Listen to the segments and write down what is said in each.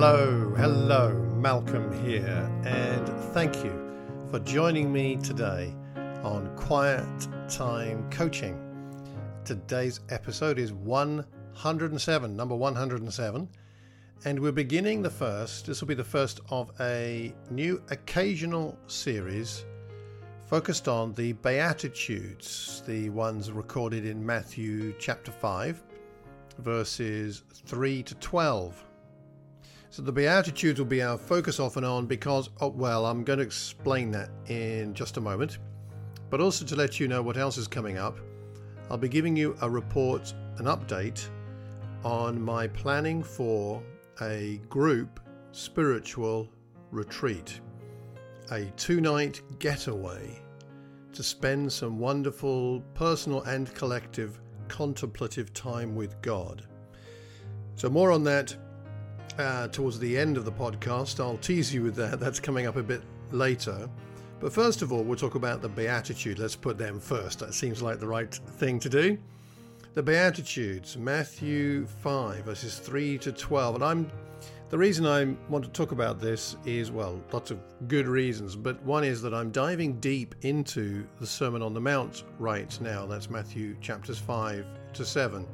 Hello, Malcolm here, and thank you for joining me today on Quiet Time Coaching. Today's episode is 107, number 107, and we're beginning this will be the first of a new occasional series focused on the Beatitudes, the ones recorded in Matthew chapter 5, verses 3 to 12. So the Beatitudes will be our focus off and on because, I'm going to explain that in just a moment. But also to let you know what else is coming up, I'll be giving you a report, an update on my planning for a group spiritual retreat, a 2-night getaway to spend some wonderful personal and collective contemplative time with God. So more on that towards the end of the podcast. I'll tease you with that. That's coming up a bit later. But first of all, we'll talk about the Beatitude. Let's put them first. That seems like the right thing to do. The Beatitudes, Matthew 5, verses 3 to 12. And the reason I want to talk about this is, lots of good reasons. But one is that I'm diving deep into the Sermon on the Mount right now. That's Matthew chapters 5 to 7.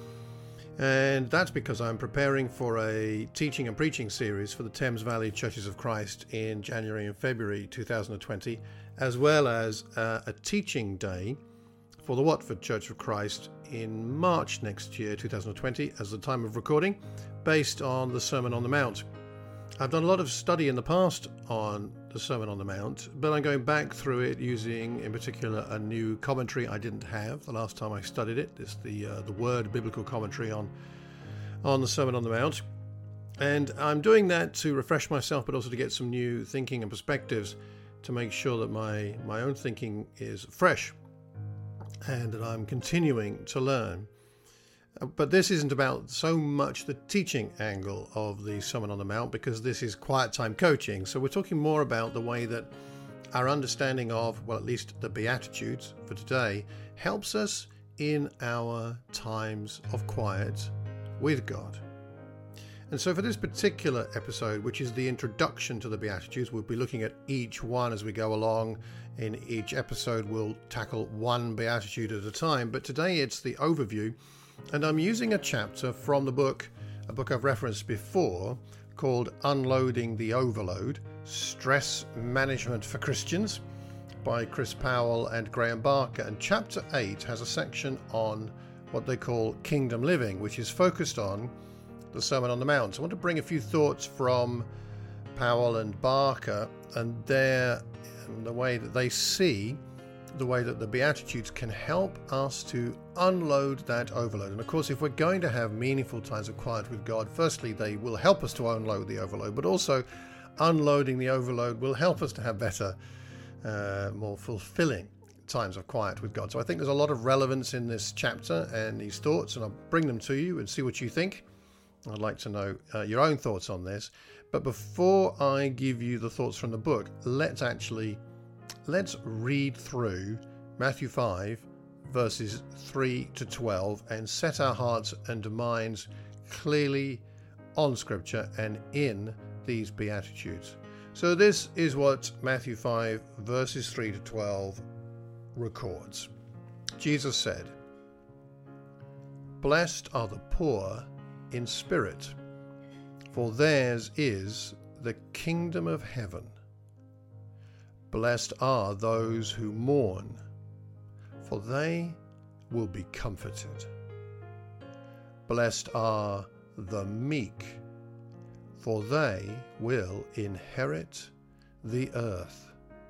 And that's because I'm preparing for a teaching and preaching series for the Thames Valley Churches of Christ in January and February 2020, as well as a teaching day for the Watford Church of Christ in March next year, 2020, as the time of recording, based on the Sermon on the Mount. I've done a lot of study in the past on the Sermon on the Mount, but I'm going back through it using, in particular, a new commentary I didn't have the last time I studied it. It's the Word Biblical Commentary on the Sermon on the Mount. And I'm doing that to refresh myself, but also to get some new thinking and perspectives to make sure that my own thinking is fresh and that I'm continuing to learn. But this isn't about so much the teaching angle of the Sermon on the Mount, because this is quiet time coaching. So we're talking more about the way that our understanding of, at least the Beatitudes for today, helps us in our times of quiet with God. And so for this particular episode, which is the introduction to the Beatitudes, we'll be looking at each one as we go along. In each episode, we'll tackle one Beatitude at a time. But today it's the overview. And I'm using a chapter from a book I've referenced before, called Unloading the Overload, Stress Management for Christians, by Chris Powell and Graham Barker. And chapter 8 has a section on what they call kingdom living, which is focused on the Sermon on the Mount. So I want to bring a few thoughts from Powell and Barker and the way that they see the way that the Beatitudes can help us to unload that overload. And of course, if we're going to have meaningful times of quiet with God, firstly, they will help us to unload the overload, but also unloading the overload will help us to have better, more fulfilling times of quiet with God. So I think there's a lot of relevance in this chapter and these thoughts, and I'll bring them to you and see what you think. I'd like to know your own thoughts on this. But before I give you the thoughts from the book, let's read through Matthew 5, verses 3 to 12, and set our hearts and minds clearly on Scripture and in these Beatitudes. So this is what Matthew 5, verses 3 to 12 records. Jesus said, "Blessed are the poor in spirit, for theirs is the kingdom of heaven. Blessed are those who mourn, for they will be comforted. Blessed are the meek, for they will inherit the earth.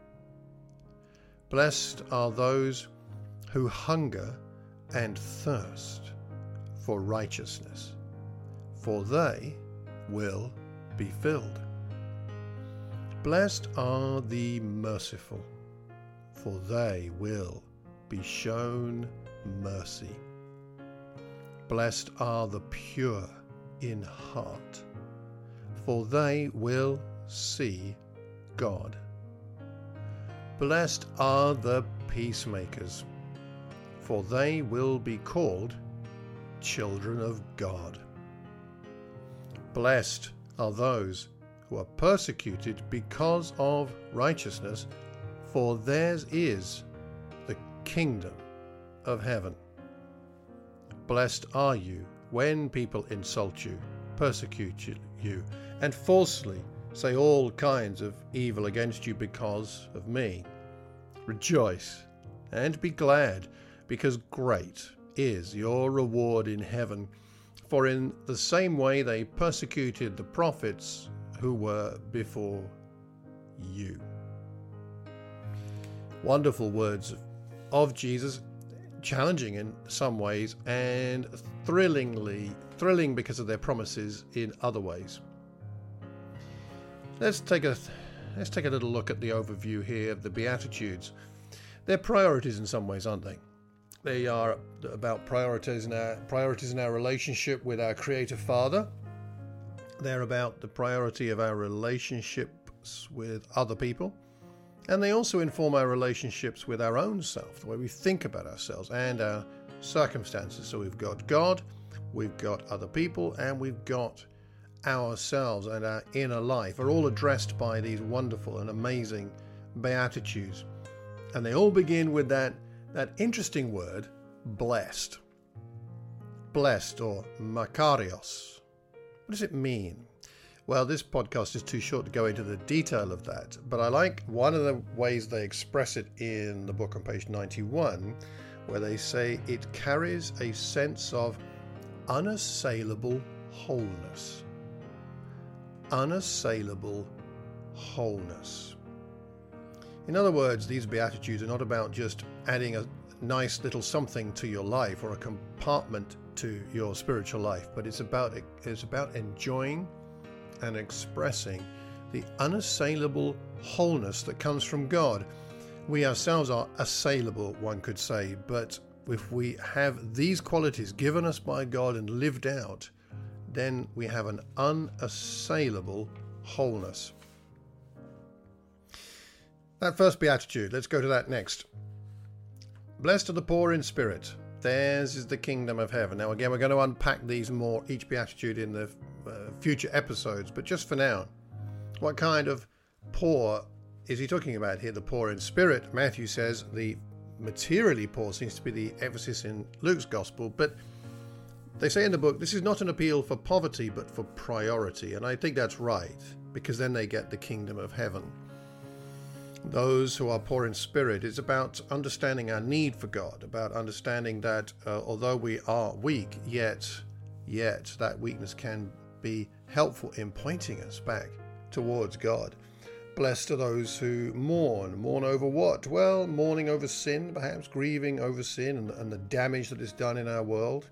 Blessed are those who hunger and thirst for righteousness, for they will be filled. Blessed are the merciful, for they will be shown mercy. Blessed are the pure in heart, for they will see God. Blessed are the peacemakers, for they will be called children of God. Blessed are those who are persecuted because of righteousness, for theirs is the kingdom of heaven. Blessed are you when people insult you, persecute you, and falsely say all kinds of evil against you because of me. Rejoice and be glad, because great is your reward in heaven. For in the same way they persecuted the prophets who were before you. Wonderful words of Jesus, challenging in some ways and thrilling because of their promises in other ways. Let's take a little look at the overview here of the Beatitudes. They're priorities in some ways, aren't they? They are about priorities in our relationship with our Creator Father. They're about the priority of our relationships with other people. And they also inform our relationships with our own self, the way we think about ourselves and our circumstances. So we've got God, we've got other people, and we've got ourselves and our inner life are all addressed by these wonderful and amazing Beatitudes. And they all begin with that interesting word, blessed. Blessed, or makarios. What does it mean? Well, this podcast is too short to go into the detail of that, but I like one of the ways they express it in the book on page 91, where they say it carries a sense of unassailable wholeness. Unassailable wholeness. In other words, these Beatitudes are not about just adding a nice little something to your life or a compartment to your spiritual life, but it's about enjoying and expressing the unassailable wholeness that comes from God. We ourselves are assailable, one could say, but if we have these qualities given us by God and lived out, then we have an unassailable wholeness. That first Beatitude, let's go to that next. Blessed are the poor in spirit, theirs is the kingdom of heaven. Now again, we're going to unpack these more, each Beatitude, in the future episodes, but just for now, what kind of poor is he talking about here? The poor in spirit. Matthew says the materially poor seems to be the emphasis in Luke's gospel, but they say in the book, this is not an appeal for poverty, but for priority. And I think that's right, because then they get the kingdom of heaven. Those who are poor in spirit, it's about understanding our need for God, about understanding that although we are weak, yet that weakness can be helpful in pointing us back towards God. Blessed are those who mourn. Mourn over what? Well, mourning over sin, perhaps grieving over sin and the damage that is done in our world.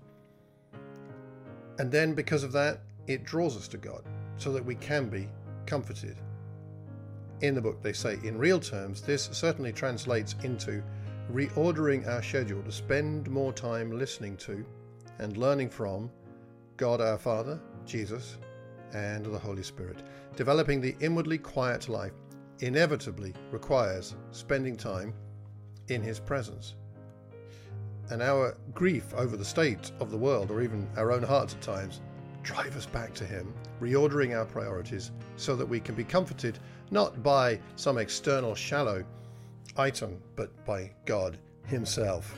And then because of that, it draws us to God so that we can be comforted. In the book, they say, in real terms, this certainly translates into reordering our schedule to spend more time listening to and learning from God our Father, Jesus, and the Holy Spirit. Developing the inwardly quiet life inevitably requires spending time in His presence. And our grief over the state of the world, or even our own hearts at times, drive us back to Him, reordering our priorities so that we can be comforted not by some external shallow item, but by God Himself.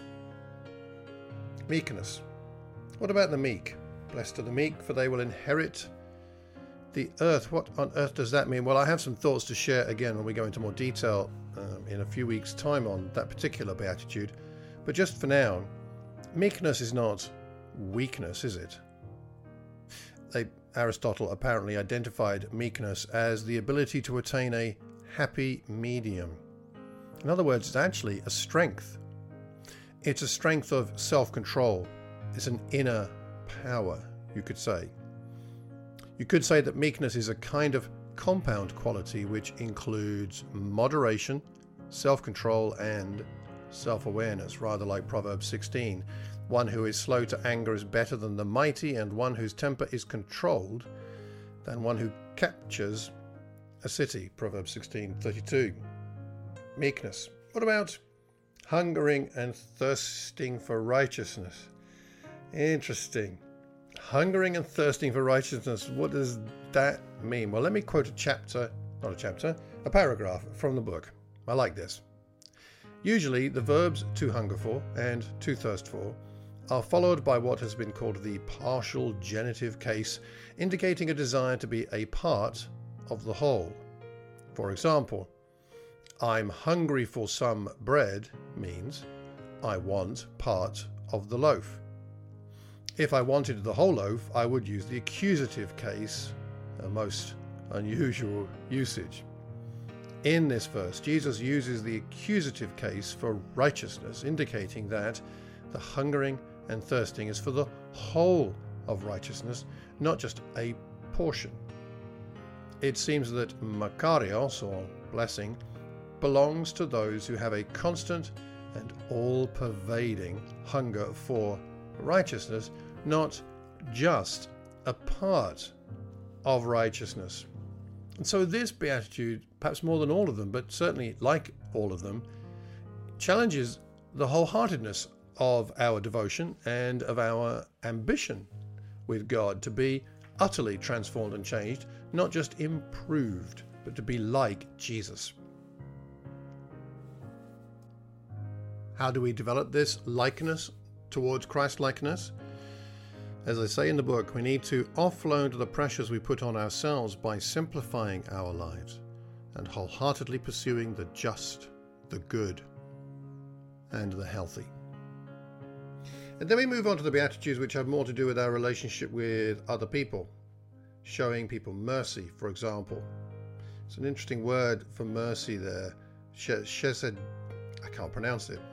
Meekness. What about the meek? Blessed are the meek, for they will inherit the earth. What on earth does that mean? Well, I have some thoughts to share again when we go into more detail in a few weeks' time on that particular beatitude. But just for now, meekness is not weakness, is it? Aristotle apparently identified meekness as the ability to attain a happy medium. In other words, it's actually a strength. It's a strength of self-control. It's an inner power, you could say. You could say that meekness is a kind of compound quality which includes moderation, self-control, and self-awareness, rather like Proverbs 16. One who is slow to anger is better than the mighty, and one whose temper is controlled than one who captures a city. Proverbs 16:32. Meekness. What about hungering and thirsting for righteousness? Interesting. hungering and thirsting for righteousness. What does that mean? Well, let me quote a paragraph from the book. I like this. Usually, the verbs to hunger for and to thirst for are followed by what has been called the partial genitive case, indicating a desire to be a part of the whole. For example, I'm hungry for some bread means I want part of the loaf. If I wanted the whole loaf, I would use the accusative case, a most unusual usage. In this verse, Jesus uses the accusative case for righteousness, indicating that the hungering and thirsting is for the whole of righteousness, not just a portion. It seems that makarios, or blessing, belongs to those who have a constant and all-pervading hunger for righteousness, not just a part of righteousness. And so this beatitude, perhaps more than all of them, but certainly like all of them, challenges the wholeheartedness of our devotion and of our ambition with God to be utterly transformed and changed, not just improved, but to be like Jesus. How do we develop this likeness towards Christ-likeness? As I say in the book, we need to offload the pressures we put on ourselves by simplifying our lives and wholeheartedly pursuing the just, the good, and the healthy. And then we move on to the Beatitudes, which have more to do with our relationship with other people, showing people mercy, for example. It's an interesting word for mercy there. Chesed, I can't pronounce it.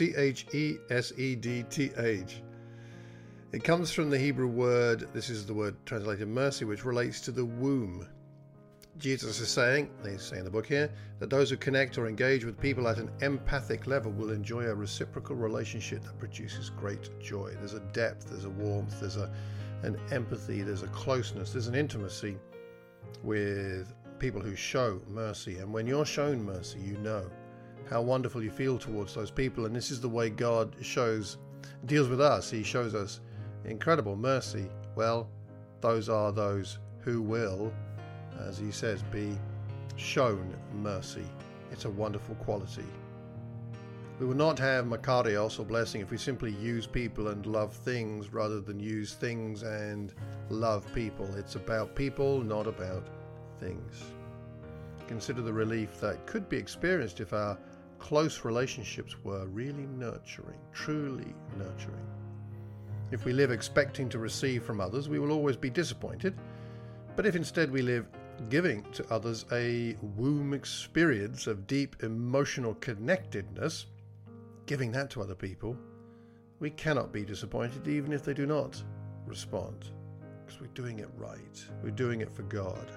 Chesedth. It comes from the Hebrew word, this is the word translated mercy, which relates to the womb. Jesus is saying, they say in the book here, that those who connect or engage with people at an empathic level will enjoy a reciprocal relationship that produces great joy. There's a depth, there's a warmth, there's an empathy, there's a closeness, there's an intimacy with people who show mercy. And when you're shown mercy, you know how wonderful you feel towards those people. And this is the way God deals with us. He shows us incredible mercy. Well, those are those who will, as he says, be shown mercy. It's a wonderful quality. We will not have makarios, or blessing, if we simply use people and love things rather than use things and love people. It's about people, not about things. Consider the relief that could be experienced if our close relationships were really nurturing, truly nurturing. If we live expecting to receive from others, we will always be disappointed. But if instead we live giving to others a womb experience of deep emotional connectedness, giving that to other people, we cannot be disappointed even if they do not respond, because we're doing it right. We're doing it for God.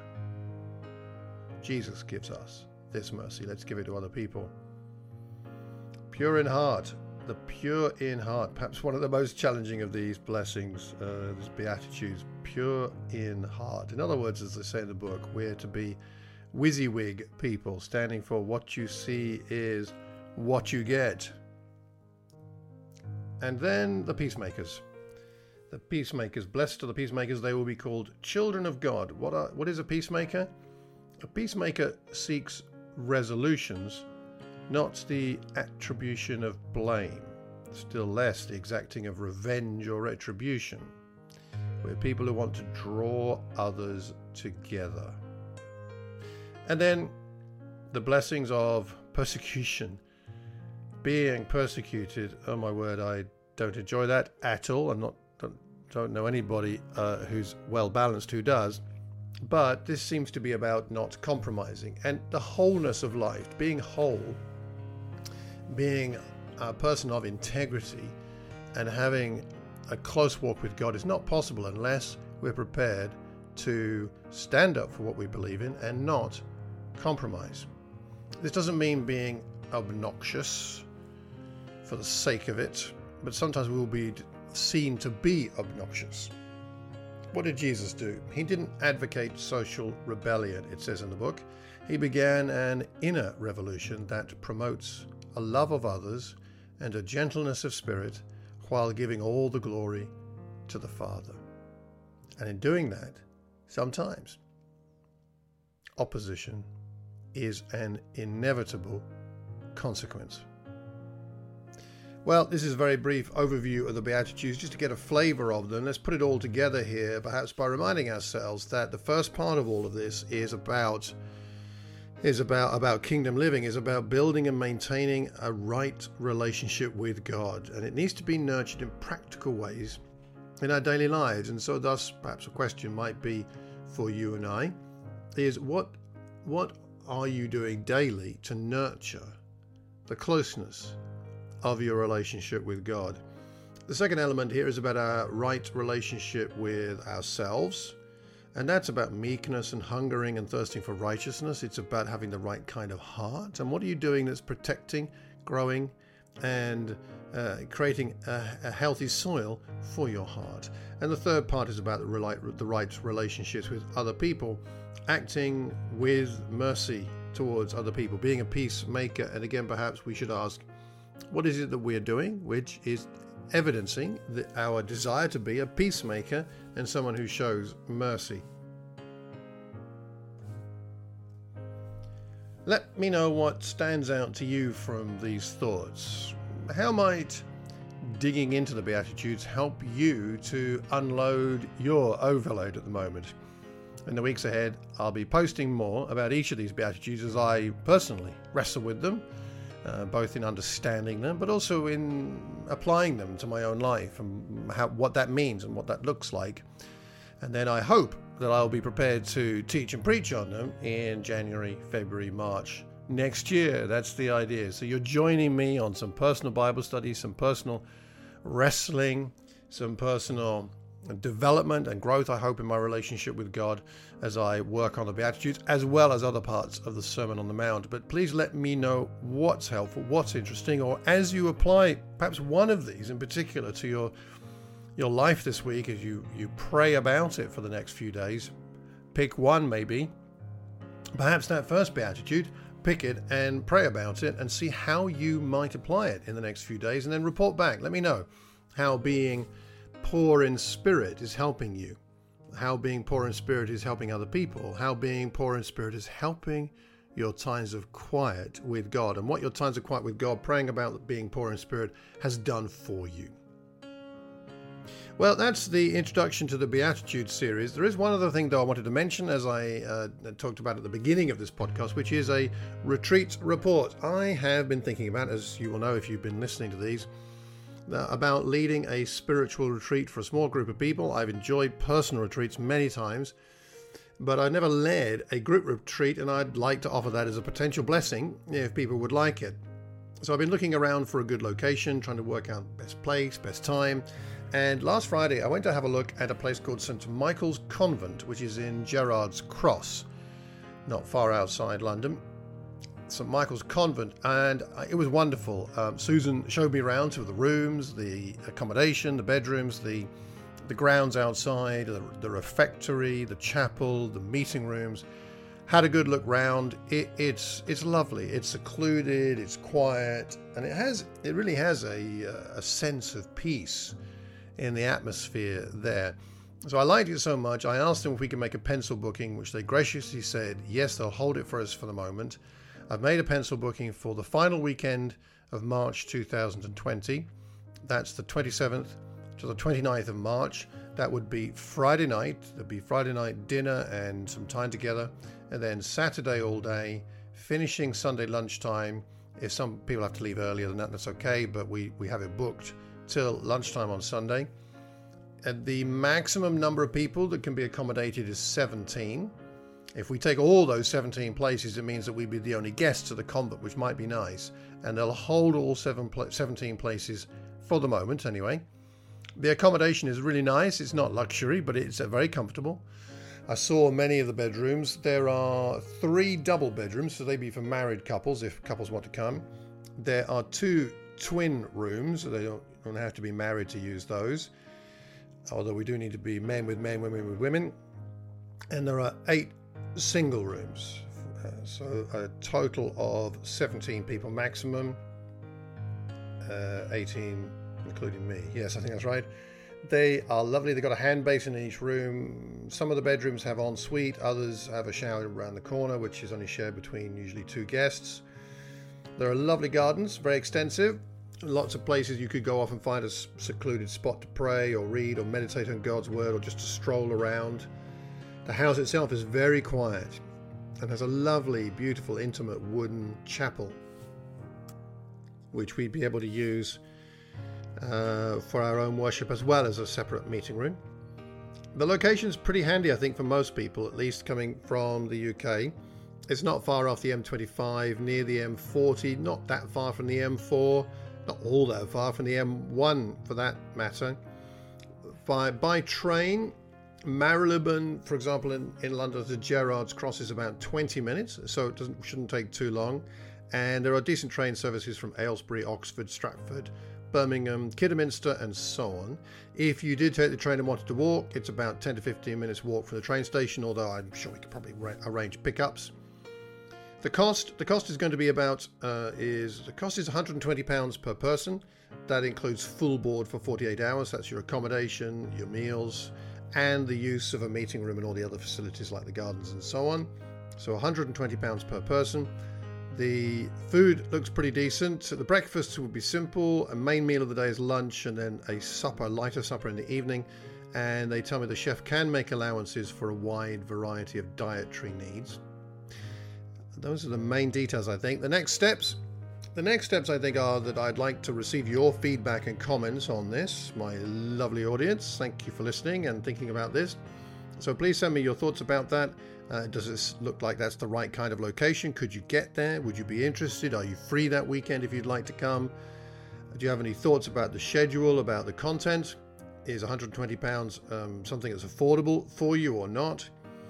Jesus gives us this mercy. Let's give it to other people. Pure in heart, the pure in heart, perhaps one of the most challenging of these blessings, these Beatitudes, pure in heart. In other words, as they say in the book, we're to be WYSIWYG people, standing for what you see is what you get. And then the peacemakers. The peacemakers, blessed are the peacemakers, they will be called children of God. What is a peacemaker? A peacemaker seeks resolutions, not the attribution of blame, still less the exacting of revenge or retribution. We're people who want to draw others together. And then the blessings of persecution. Being persecuted, oh my word, I don't enjoy that at all. Don't know anybody who's well balanced who does. But this seems to be about not compromising and the wholeness of life, being whole, being a person of integrity and having a close walk with God is not possible unless we're prepared to stand up for what we believe in and not compromise. This doesn't mean being obnoxious for the sake of it, but sometimes we will be seen to be obnoxious. What did Jesus do? He didn't advocate social rebellion, it says in the book. He began an inner revolution that promotes a love of others and a gentleness of spirit while giving all the glory to the Father. And in doing that, sometimes opposition is an inevitable consequence. Well, this is a very brief overview of the Beatitudes, just to get a flavor of them. Let's put it all together here, perhaps by reminding ourselves that the first part of all of this is about kingdom living, is about building and maintaining a right relationship with God. And it needs to be nurtured in practical ways in our daily lives. And so thus, perhaps a question might be for you and I, is what are you doing daily to nurture the closeness of your relationship with God? The second element here is about our right relationship with ourselves, and that's about meekness and hungering and thirsting for righteousness. It's about having the right kind of heart. And what are you doing that's protecting, growing, and creating a healthy soil for your heart? And the third part is about the right relationships with other people, acting with mercy towards other people, being a peacemaker. And again, perhaps we should ask, what is it that we're doing which is evidencing our desire to be a peacemaker and someone who shows mercy? Let me know what stands out to you from these thoughts. How might digging into the Beatitudes help you to unload your overload at the moment? In the weeks ahead, I'll be posting more about each of these Beatitudes as I personally wrestle with them, both in understanding them, but also in applying them to my own life and what that means and what that looks like. And then I hope that I'll be prepared to teach and preach on them in January, February, March next year. That's the idea. So you're joining me on some personal Bible study, some personal wrestling, some personal development and growth, I hope, in my relationship with God as I work on the Beatitudes, as well as other parts of the Sermon on the Mount. But please let me know what's helpful, what's interesting, or as you apply perhaps one of these in particular to your life this week, as you pray about it for the next few days, pick one maybe, perhaps that first Beatitude, pick it and pray about it and see how you might apply it in the next few days, and then report back. Let me know how being poor in spirit is helping you, how being poor in spirit is helping other people, how being poor in spirit is helping your times of quiet with God, and what your times of quiet with God, praying about being poor in spirit, has done for you. Well, that's the introduction to the Beatitudes series. There is one other thing, though, I wanted to mention, as I talked about at the beginning of this podcast, which is a retreat report. I have been thinking about, as you will know if you've been listening to these, about leading a spiritual retreat for a small group of people. I've enjoyed personal retreats many times, but I've never led a group retreat, and I'd like to offer that as a potential blessing if people would like it. So I've been looking around for a good location, trying to work out best place, best time. And last Friday, I went to have a look at a place called St. Michael's Convent, which is in Gerrard's Cross, not far outside London. St. Michael's Convent, and it was wonderful. Susan showed me around to the rooms, the accommodation, the bedrooms, the grounds outside, the refectory, the chapel, the meeting rooms. Had a good look round. It's lovely. It's secluded. It's quiet, and it really has a sense of peace in the atmosphere there. So I liked it so much. I asked them if we could make a pencil booking, which they graciously said yes, they'll hold it for us for the moment. I've made a pencil booking for the final weekend of March 2020. That's the 27th to the 29th of March. That would be Friday night. There'd be Friday night dinner and some time together, and then Saturday all day, finishing Sunday lunchtime. If some people have to leave earlier than that, that's okay, but we have it booked till lunchtime on Sunday. And the maximum number of people that can be accommodated is 17. If we take all those 17 places, it means that we'd be the only guests of the convent, which might be nice. And they'll hold all 17 places for the moment anyway. The accommodation is really nice. It's not luxury, but it's very comfortable. I saw many of the bedrooms. There are 3 double bedrooms, so they'd be for married couples if couples want to come. There are 2 twin rooms, so they don't have to be married to use those. Although we do need to be men with men, women with women. And there are 8 single rooms, so a total of 17 people maximum, 18 including me. Yes, I think that's right. They are lovely. They've got a hand basin in each room. Some of the bedrooms have ensuite, others have a shower around the corner, which is only shared between usually 2 guests. There are lovely gardens, very extensive. Lots of places you could go off and find a secluded spot to pray or read or meditate on God's word or just to stroll around. The house itself is very quiet and has a lovely, beautiful, intimate wooden chapel, which we'd be able to use for our own worship as well as a separate meeting room. The location is pretty handy, I think, for most people, at least coming from the UK. It's not far off the M25, near the M40, not that far from the M4, not all that far from the M1 for that matter. By train, Marylebone, for example, in London to Gerrards Cross is about 20 minutes, so it shouldn't take too long. And there are decent train services from Aylesbury, Oxford, Stratford, Birmingham, Kidderminster and so on. If you did take the train and wanted to walk, it's about 10 to 15 minutes walk from the train station, although I'm sure we could probably arrange pickups. The cost is going to be about £120 per person. That includes full board for 48 hours. That's your accommodation, your meals, and the use of a meeting room and all the other facilities like the gardens and so on. So £120 per person. The food looks pretty decent. The breakfast will be simple. A main meal of the day is lunch, and then a lighter supper in the evening. And they tell me the chef can make allowances for a wide variety of dietary needs. Those are the main details, I think. The next steps I think are that I'd like to receive your feedback and comments on this, my lovely audience. Thank you for listening and thinking about this. So please send me your thoughts about that. Does this look like that's the right kind of location? Could you get there? Would you be interested? Are you free that weekend if you'd like to come? Do you have any thoughts about the schedule, about the content? Is £120 something that's affordable for you or not?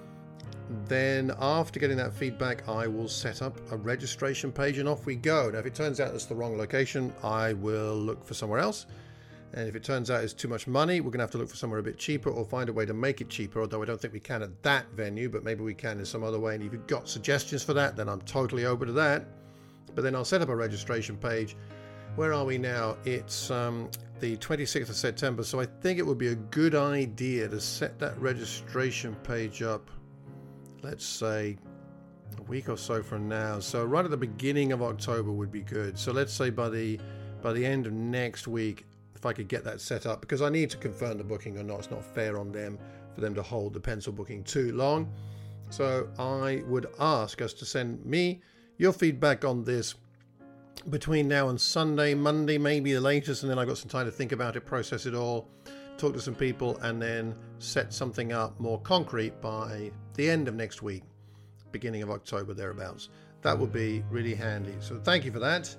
Then after getting that feedback, I will set up a registration page and off we go. Now, if it turns out it's the wrong location, I will look for somewhere else. And if it turns out it's too much money, we're going to have to look for somewhere a bit cheaper or find a way to make it cheaper, although I don't think we can at that venue, but maybe we can in some other way. And if you've got suggestions for that, then I'm totally open to that. But then I'll set up a registration page. Where are we now? It's the 26th of September, so I think it would be a good idea to set that registration page up, let's say a week or so from now. So right at the beginning of October would be good. So let's say by the end of next week, if I could get that set up, because I need to confirm the booking or not. It's not fair on them for them to hold the pencil booking too long. So I would ask us to send me your feedback on this between now and Sunday, Monday, maybe the latest, and then I've got some time to think about it, process it all, talk to some people, and then set something up more concrete by the end of next week, beginning of October, thereabouts. That would be really handy. So thank you for that.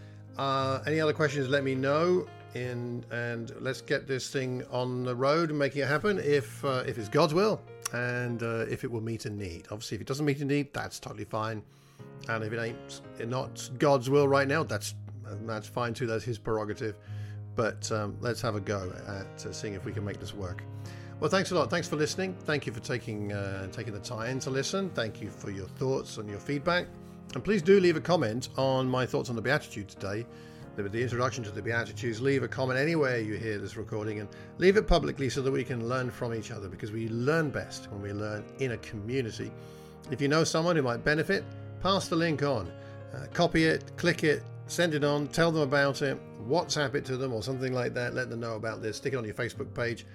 Any other questions, let me know, and let's get this thing on the road and making it happen if it's God's will, and if it will meet a need. Obviously, if it doesn't meet a need, that's totally fine. And if it ain't not God's will right now, that's fine too. That's his prerogative. But let's have a go at seeing if we can make this work. Well, thanks a lot. Thanks for listening. Thank you for taking the time to listen. Thank you for your thoughts and your feedback. And please do leave a comment on my thoughts on the Beatitudes today, the introduction to the Beatitudes. Leave a comment anywhere you hear this recording, and leave it publicly so that we can learn from each other, because we learn best when we learn in a community. If you know someone who might benefit, pass the link on. Copy it, click it, send it on, tell them about it, WhatsApp it to them or something like that. Let them know about this. Stick it on your Facebook page.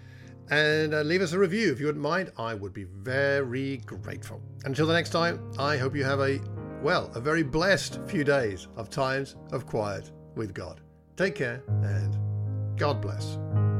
And leave us a review if you wouldn't mind. I would be very grateful. Until the next time, I hope you have a very blessed few days of times of quiet with God. Take care and God bless.